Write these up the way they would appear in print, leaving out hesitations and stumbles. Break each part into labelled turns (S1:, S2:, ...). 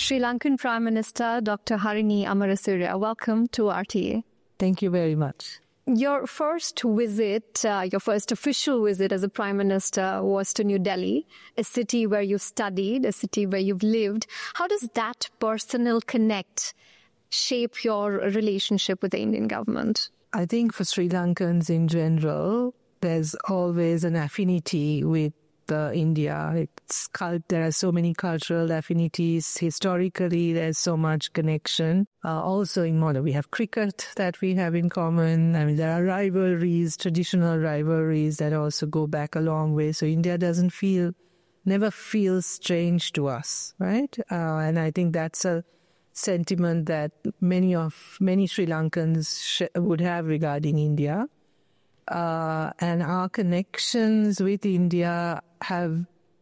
S1: Sri Lankan Prime Minister Dr. Harini Amarasurya, welcome to RTA.
S2: Thank you very much.
S1: Your first visit, your first official visit as a Prime Minister was to New Delhi, a city where you've studied, a city where you've lived. How does that personal connect shape your relationship with the Indian government?
S2: I think for Sri Lankans in general, there's always an affinity with India. There are so many cultural affinities. Historically, there's so much connection. Also in Moda, we have cricket that we have in common. I mean, there are rivalries, traditional rivalries that also go back a long way. So India never feels strange to us, right? And I think that's a sentiment that many Sri Lankans would have regarding India. And our connections with India have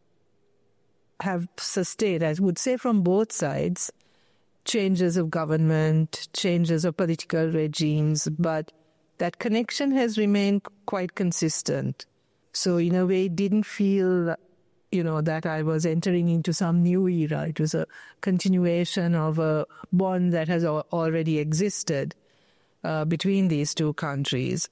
S2: sustained, I would say, from both sides, changes of government, changes of political regimes, but that connection has remained quite consistent. So in a way, it didn't feel, that I was entering into some new era. It was a continuation of a bond that has already existed between these two countries.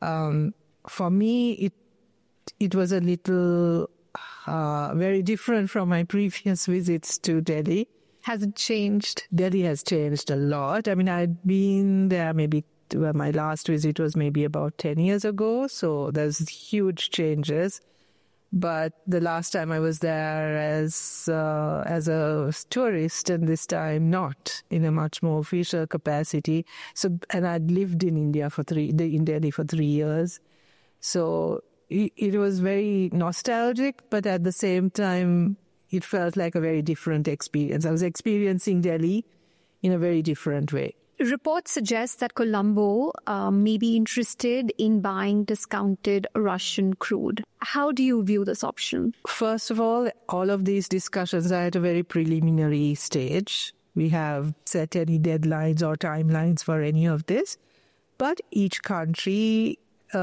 S2: For me, it was a little very different from my previous visits to Delhi.
S1: Has it changed?
S2: Delhi has changed a lot. I mean, I'd been there my last visit was maybe about 10 years ago, so there's huge changes. But the last time I was there as a tourist, and this time not in a much more official capacity. And I'd lived in Delhi for 3 years. So it was very nostalgic, but at the same time, it felt like a very different experience. I was experiencing Delhi in a very different way.
S1: Reports suggest that Colombo may be interested in buying discounted Russian crude. How do you view this option?
S2: First of all of these discussions are at a very preliminary stage. We have set any deadlines or timelines for any of this. But each country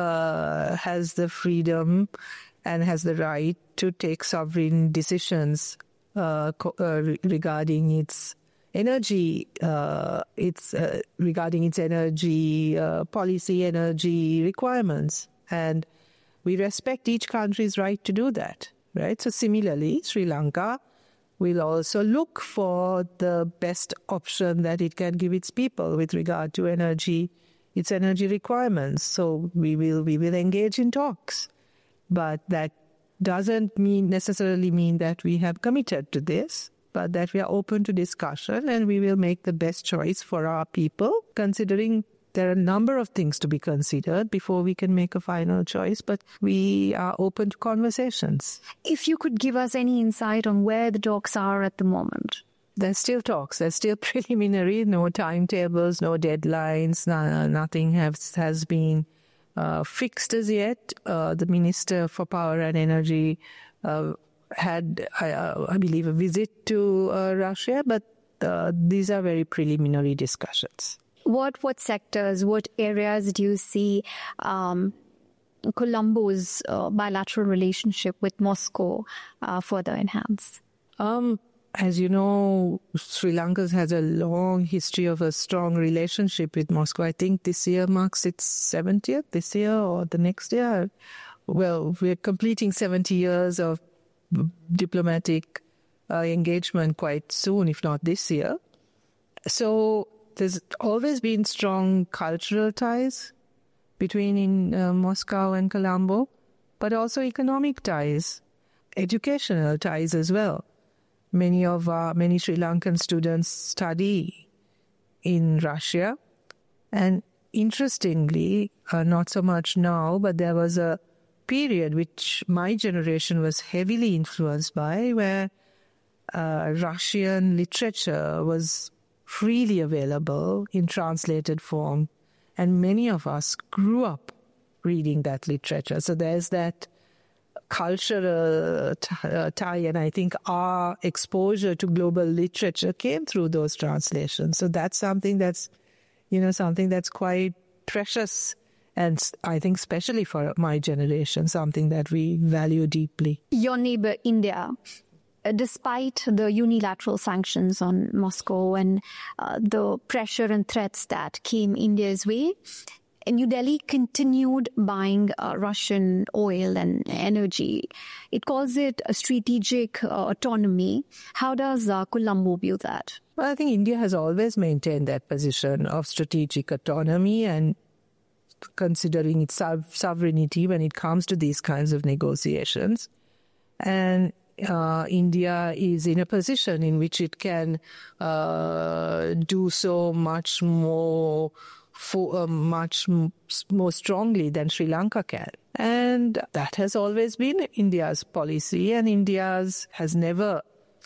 S2: has the freedom and has the right to take sovereign decisions regarding its energy, regarding its energy policy, energy requirements. And we respect each country's right to do that, right? So similarly, Sri Lanka will also look for the best option that it can give its people with regard to its energy requirements. So we will engage in talks. But that doesn't necessarily mean that we have committed to this, but that we are open to discussion and we will make the best choice for our people, considering there are a number of things to be considered before we can make a final choice, but we are open to conversations.
S1: If you could give us any insight on where the talks are at the moment.
S2: There's still talks. There's still preliminary, no timetables, no deadlines, nothing has been fixed as yet. The Minister for Power and Energy had, I believe, a visit to Russia, but these are very preliminary discussions.
S1: What sectors, what areas do you see Colombo's bilateral relationship with Moscow further enhance?
S2: As you know, Sri Lanka has a long history of a strong relationship with Moscow. I think this year marks its 70th, this year or the next year. Well, we're completing 70 years of diplomatic engagement quite soon, if not this year. So there's always been strong cultural ties between Moscow and Colombo, but also economic ties, educational ties as well. Many Sri Lankan students study in Russia. And interestingly, not so much now, but there was a period which my generation was heavily influenced by, where Russian literature was freely available in translated form. And many of us grew up reading that literature. So there's that cultural tie, and I think our exposure to global literature came through those translations. So that's something that's quite precious, and I think especially for my generation, something that we value deeply.
S1: Your neighbor, India, despite the unilateral sanctions on Moscow and the pressure and threats that came India's way, New Delhi continued buying Russian oil and energy. It calls it a strategic autonomy. How does Colombo view that?
S2: Well, I think India has always maintained that position of strategic autonomy and considering its sovereignty when it comes to these kinds of negotiations. And India is in a position in which it can do so much more strongly than Sri Lanka can. And that has always been India's policy, and India's has never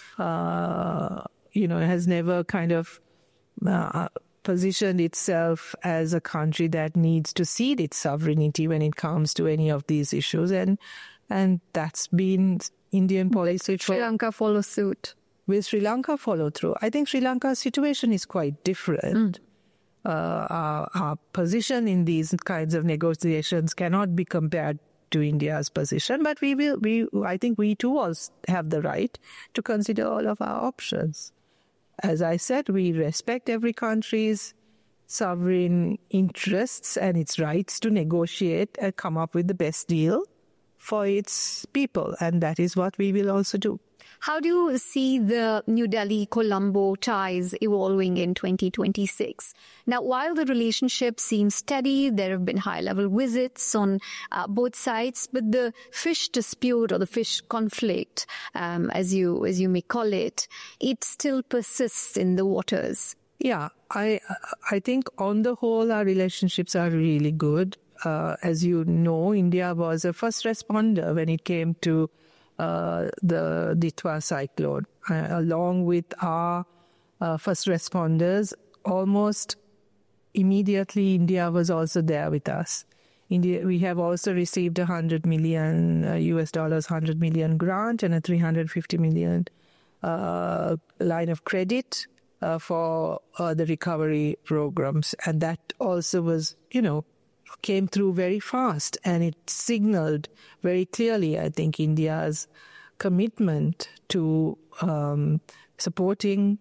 S2: kind of positioned itself as a country that needs to cede its sovereignty when it comes to any of these issues. And that's been Indian policy.
S1: Sri Lanka follow suit.
S2: Will Sri Lanka follow through? I think Sri Lanka's situation is quite different. Our position in these kinds of negotiations cannot be compared to India's position, but I think we too also have the right to consider all of our options. As I said, we respect every country's sovereign interests and its rights to negotiate and come up with the best deal for its people, and that is what we will also do.
S1: How do you see the New Delhi-Colombo ties evolving in 2026? Now, while the relationship seems steady, there have been high-level visits on both sides, but the fish dispute or the fish conflict, as you may call it, it still persists in the waters.
S2: Yeah, I think on the whole, our relationships are really good. As you know, India was a first responder when it came to the Ditwa cyclone. Along with our first responders, almost immediately India was also there with us. We have also received $100 million $100 million grant and a $350 million line of credit for the recovery programs. And that also was, came through very fast, and it signaled very clearly, I think, India's commitment to supporting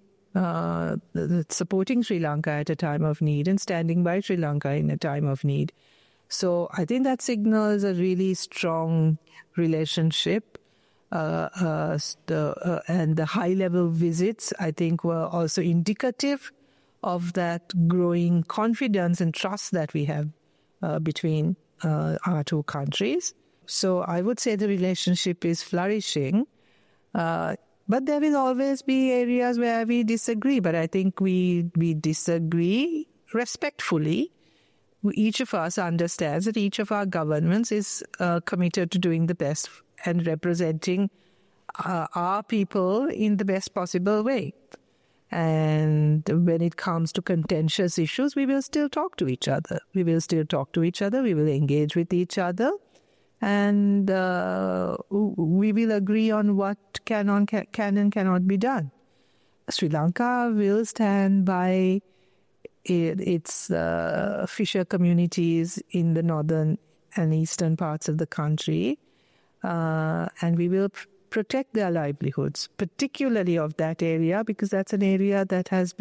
S2: Sri Lanka at a time of need and standing by Sri Lanka in a time of need. So I think that signals a really strong relationship. And the high-level visits, I think, were also indicative of that growing confidence and trust that we have between our two countries. So I would say the relationship is flourishing. But there will always be areas where we disagree. But I think we disagree respectfully. Each of us understands that each of our governments is committed to doing the best and representing our people in the best possible way. And when it comes to contentious issues, we will still talk to each other. We will engage with each other. And we will agree on what can and cannot be done. Sri Lanka will stand by its fisher communities in the northern and eastern parts of the country. And we will protect their livelihoods, particularly of that area, because that's an area that has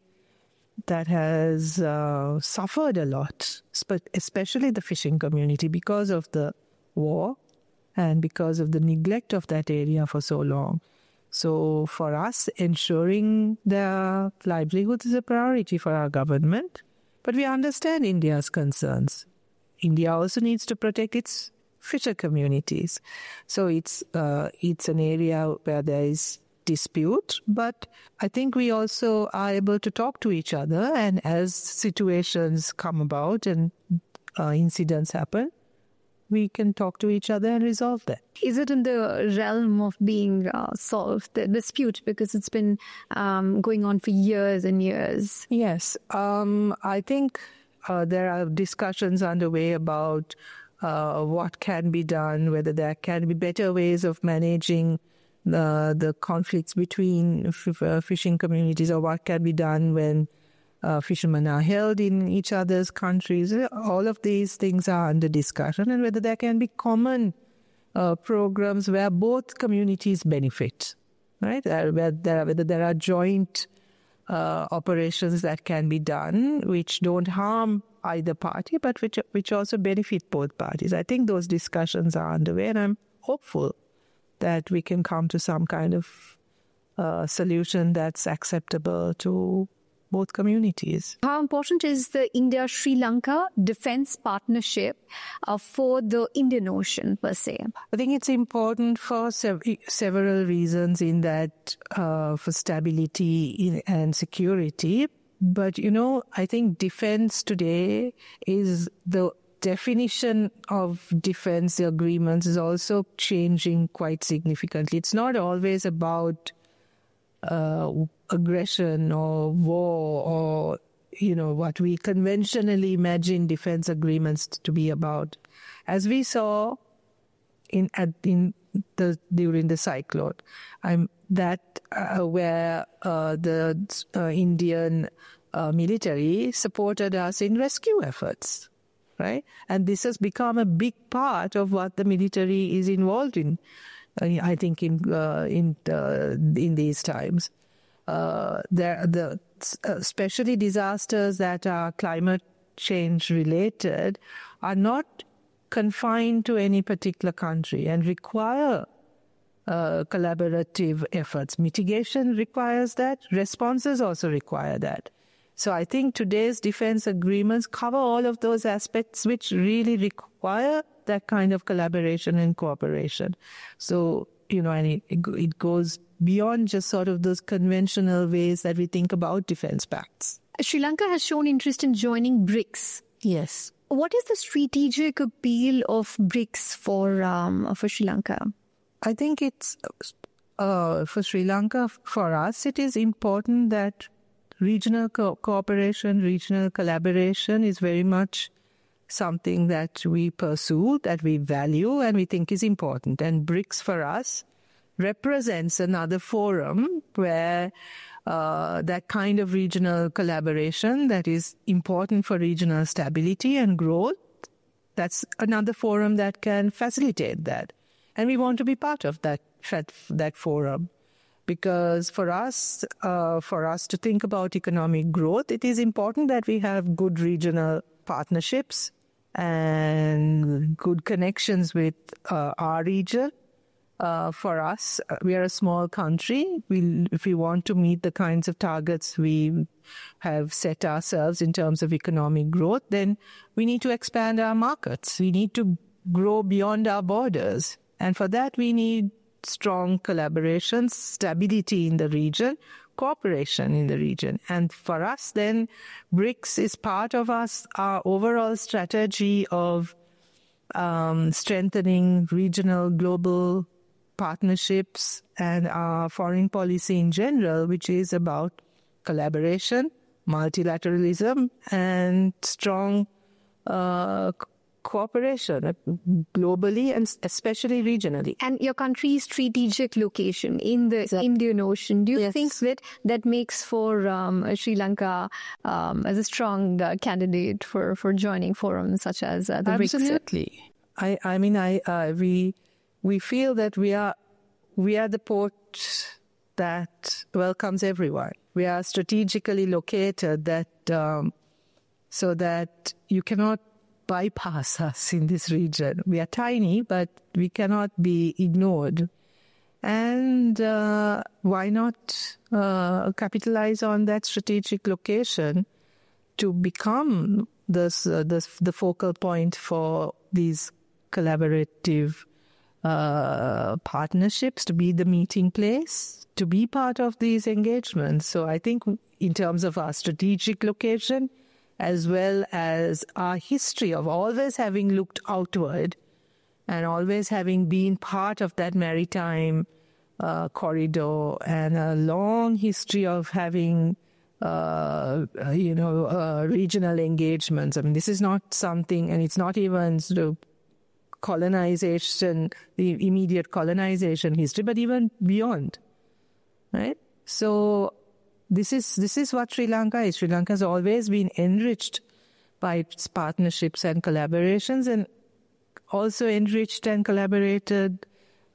S2: suffered a lot, especially the fishing community, because of the war and because of the neglect of that area for so long. So for us, ensuring their livelihoods is a priority for our government. But we understand India's concerns. India also needs to protect its fisher communities. So it's an area where there is dispute, but I think we also are able to talk to each other, and as situations come about and incidents happen, we can talk to each other and resolve that.
S1: Is it in the realm of being solved, the dispute, because it's been going on for years and years?
S2: Yes. I think there are discussions underway about what can be done, whether there can be better ways of managing the conflicts between fishing communities, or what can be done when fishermen are held in each other's countries. All of these things are under discussion, and whether there can be common programs where both communities benefit. right? Whether there are joint operations that can be done which don't harm either party, but which also benefit both parties. I think those discussions are underway, and I'm hopeful that we can come to some kind of solution that's acceptable to both communities.
S1: How important is the India-Sri Lanka defense partnership for the Indian Ocean per se?
S2: I think it's important for several reasons in that for stability and security. But, I think defense today is the definition of defense agreements is also changing quite significantly. It's not always about aggression or war or, what we conventionally imagine defense agreements to be about. As we saw during the cyclone, where the Indian military supported us in rescue efforts, right? And this has become a big part of what the military is involved in. I think in these times, especially disasters that are climate change related are not confined to any particular country and require collaborative efforts. Mitigation requires that. Responses also require that. So I think today's defense agreements cover all of those aspects which really require that kind of collaboration and cooperation. So, and it goes beyond just sort of those conventional ways that we think about defense pacts.
S1: Sri Lanka has shown interest in joining BRICS.
S2: Yes.
S1: What is the strategic appeal of BRICS for Sri Lanka?
S2: I think it's for Sri Lanka, for us, it is important that regional cooperation, regional collaboration is very much something that we pursue, that we value, and we think is important. And BRICS for us represents another forum where that kind of regional collaboration that is important for regional stability and growth, that's another forum that can facilitate that. And we want to be part of that forum. Because for us to think about economic growth, it is important that we have good regional partnerships and good connections with our region. For us, we are a small country. If we want to meet the kinds of targets we have set ourselves in terms of economic growth, then we need to expand our markets. We need to grow beyond our borders. And for that, we need strong collaboration, stability in the region, cooperation in the region. And for us, then, BRICS is part of our overall strategy of strengthening regional, global partnerships and our foreign policy in general, which is about collaboration, multilateralism, and strong cooperation globally and especially regionally.
S1: And your country's strategic location in the Indian Ocean, do you think that makes for Sri Lanka as a strong candidate for joining forums such as the BRICS?
S2: Absolutely. We feel that we are the port that welcomes everyone. We are strategically located that so that you cannot bypass us in this region. We are tiny, but we cannot be ignored. And why not capitalize on that strategic location to become the focal point for these collaborative partnerships, to be the meeting place, to be part of these engagements. So I think in terms of our strategic location, as well as our history of always having looked outward and always having been part of that maritime corridor, and a long history of having, regional engagements. I mean, this is not something, and it's not even sort of colonization, the immediate colonization history, but even beyond, right? So this is what Sri Lanka is. Sri Lanka has always been enriched by its partnerships and collaborations, and also enriched and collaborated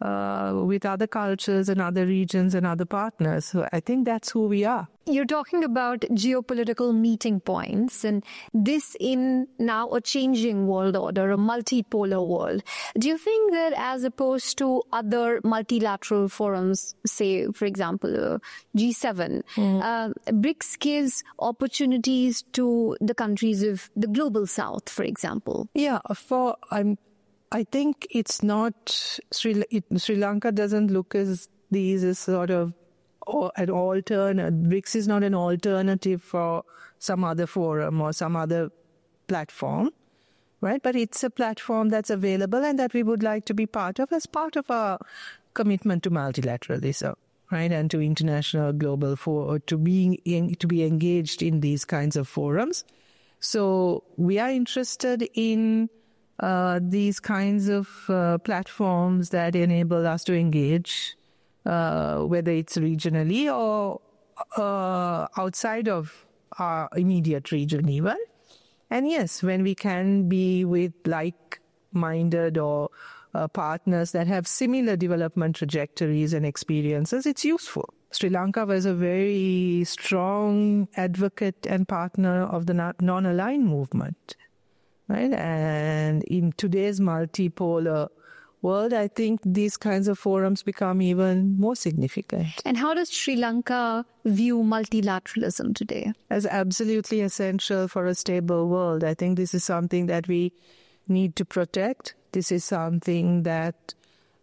S2: with other cultures and other regions and other partners. So I think that's who we are.
S1: You're talking about geopolitical meeting points, and this in now a changing world order, a multipolar world. Do you think that as opposed to other multilateral forums, say, for example, G7, BRICS gives opportunities to the countries of the global south, for example?
S2: Yeah, I think it's not, Sri Lanka doesn't look as these as sort of an alternate. BRICS is not an alternative for some other forum or some other platform, right? But it's a platform that's available and that we would like to be part of as part of our commitment to multilateralism, right? And to international global to be engaged in these kinds of forums. So we are interested in these kinds of platforms that enable us to engage, whether it's regionally or outside of our immediate region even. And yes, when we can be with like-minded or partners that have similar development trajectories and experiences, it's useful. Sri Lanka was a very strong advocate and partner of the non-aligned movement, right? And in today's multipolar world, I think these kinds of forums become even more significant.
S1: And how does Sri Lanka view multilateralism today?
S2: As absolutely essential for a stable world. I think this is something that we need to protect. This is something that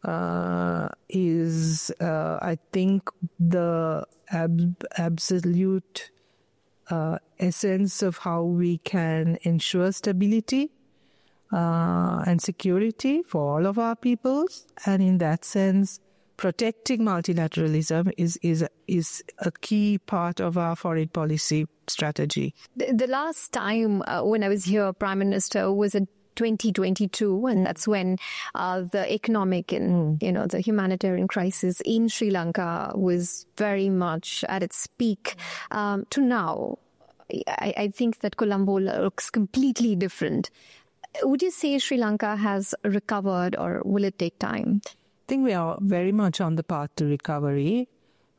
S2: is, I think, the absolute essence of how we can ensure stability and security for all of our peoples. And in that sense, protecting multilateralism is a key part of our foreign policy strategy.
S1: The last time when I was here, Prime Minister, was in 2022, and that's when the economic and the humanitarian crisis in Sri Lanka was very much at its peak. To now, I think that Colombo looks completely different. Would you say Sri Lanka has recovered, or will it take time?
S2: I think we are very much on the path to recovery.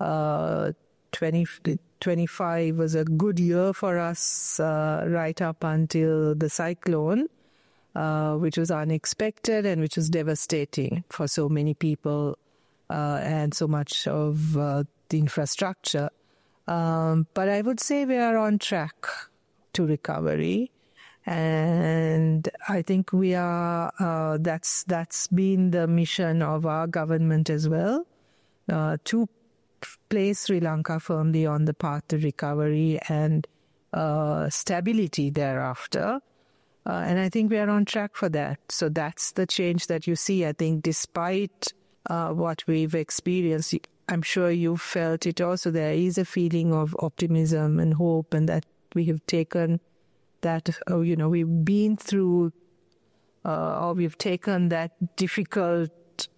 S2: 2025 was a good year for us right up until the cyclone, which was unexpected and which was devastating for so many people and so much of the infrastructure. But I would say we are on track to recovery. And I think we are, that's been the mission of our government as well, to place Sri Lanka firmly on the path to recovery and stability thereafter. And I think we are on track for that. So that's the change that you see. I think despite what we've experienced, I'm sure you felt it also. There is a feeling of optimism and hope, and that we have taken that, we've been through, or we've taken that difficult,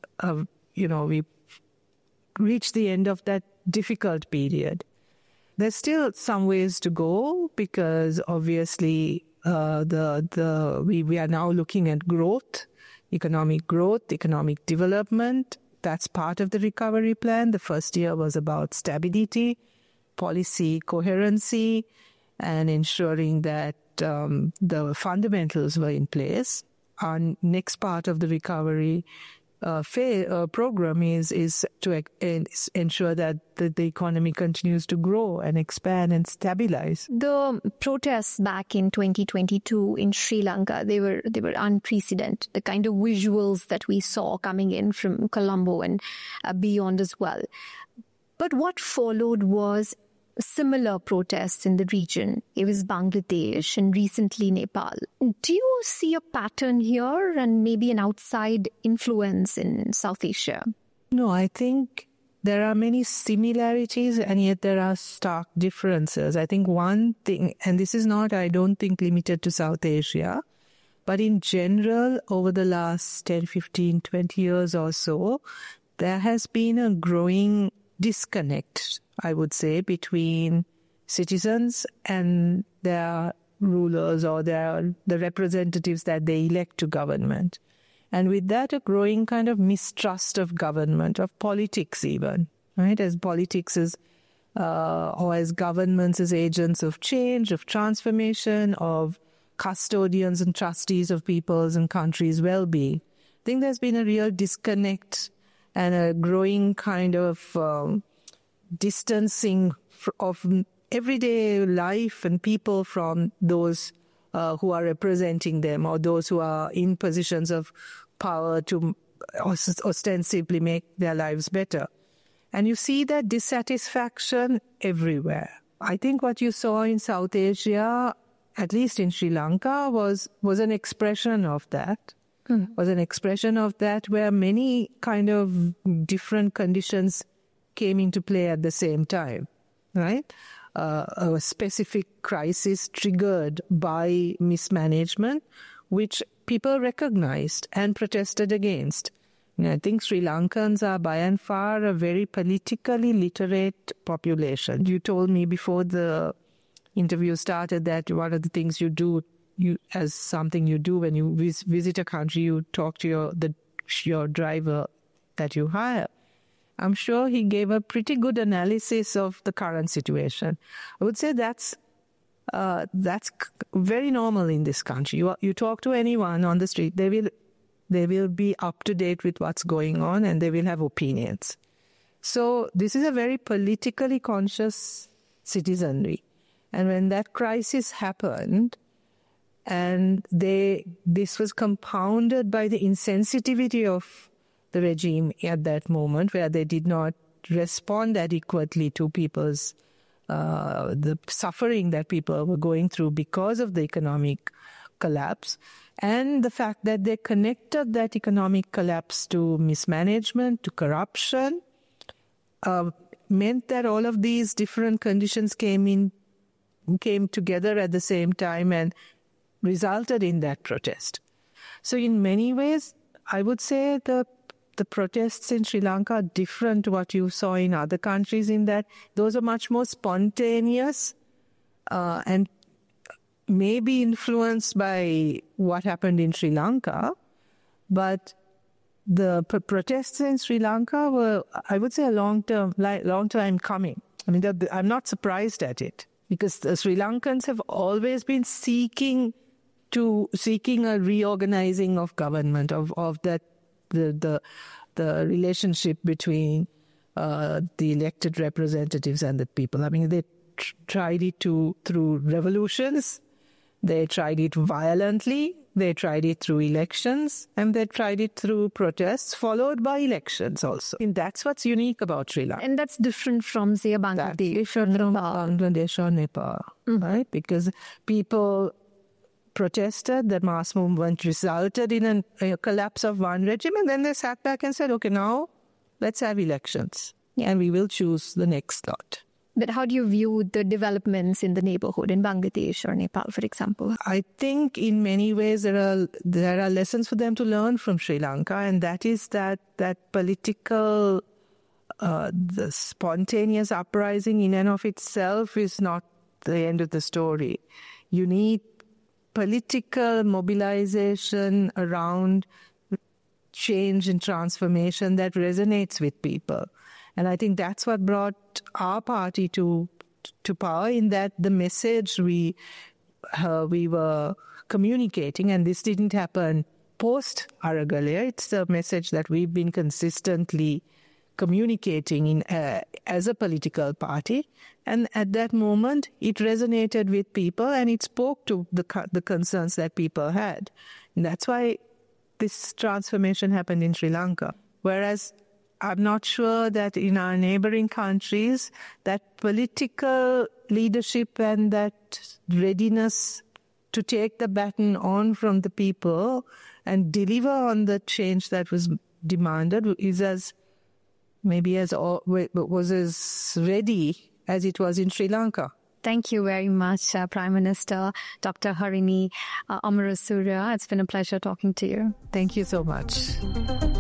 S2: we've reached the end of that difficult period. There's still some ways to go because obviously we are now looking at growth, economic development. That's part of the recovery plan. The first year was about stability, policy coherency, and ensuring that the fundamentals were in place. Our next part of the recovery program is to ensure that the economy continues to grow and expand and stabilize.
S1: The protests back in 2022 in Sri Lanka, they were unprecedented. The kind of visuals that we saw coming in from Colombo and beyond as well. But what followed was similar protests in the region. It was Bangladesh and recently Nepal. Do you see a pattern here and maybe an outside influence in South Asia?
S2: No, I think there are many similarities and yet there are stark differences. I think one thing, and this is not, I don't think, limited to South Asia, but in general, over the last 10, 15, 20 years or so, there has been a growing disconnect, I would say, between citizens and their rulers or the representatives that they elect to government. And with that, a growing kind of mistrust of government, of politics even, right? As politics is, or as governments as agents of change, of transformation, of custodians and trustees of people's and countries' well-being. I think there's been a real disconnect and a growing kind of distancing of everyday life and people from those who are representing them or those who are in positions of power to ostensibly make their lives better. And you see that dissatisfaction everywhere. I think what you saw in South Asia, at least in Sri Lanka, was an expression of that. Was an expression of that where many kind of different conditions came into play at the same time, right? A specific crisis triggered by mismanagement, which people recognized and protested against. And I think Sri Lankans are by and far a very politically literate population. You told me before the interview started that one of the things you do as something you do when you visit a country, you talk to your driver that you hire. I'm sure he gave a pretty good analysis of the current situation. I would say that's very normal in this country. You talk to anyone on the street, they will be up to date with what's going on and they will have opinions. So this is a very politically conscious citizenry. And when that crisis happened, and this was compounded by the insensitivity of the regime at that moment, where they did not respond adequately to people's the suffering that people were going through because of the economic collapse, and the fact that they connected that economic collapse to mismanagement, to corruption, meant that all of these different conditions came together at the same time and resulted in that protest. So in many ways, I would say the protests in Sri Lanka are different to what you saw in other countries, in that those are much more spontaneous and maybe influenced by what happened in Sri Lanka. But the protests in Sri Lanka were, I would say, a long time coming. I mean, I'm not surprised at it, because the Sri Lankans have always been seeking a reorganizing of government, of that the relationship between the elected representatives and the people. I mean, they tried it through revolutions, they tried it violently, they tried it through elections, and they tried it through protests, followed by elections also. And that's what's unique about Sri Lanka.
S1: And that's different from, say, Bangladesh or Nepal.
S2: Bangladesh or Nepal, right? Because people protested, the mass movement resulted in a collapse of one regime, and then they sat back and said, okay, now let's have elections, and we will choose the next lot.
S1: But how do you view the developments in the neighborhood in Bangladesh or Nepal, for example?
S2: I think in many ways there are lessons for them to learn from Sri Lanka, and that is that political, the spontaneous uprising in and of itself is not the end of the story. You need political mobilization around change and transformation that resonates with people. And I think that's what brought our party to power, in that the message we were communicating, and this didn't happen post Aragalaya, it's a message that we've been consistently communicating as a political party. And at that moment, it resonated with people and it spoke to the concerns that people had. And that's why this transformation happened in Sri Lanka. Whereas I'm not sure that in our neighboring countries, that political leadership and that readiness to take the baton on from the people and deliver on the change that was demanded was as ready as it was in Sri Lanka.
S1: Thank you very much, Prime Minister Dr. Harini Amarasura. It's been a pleasure talking to you.
S2: Thank you so much.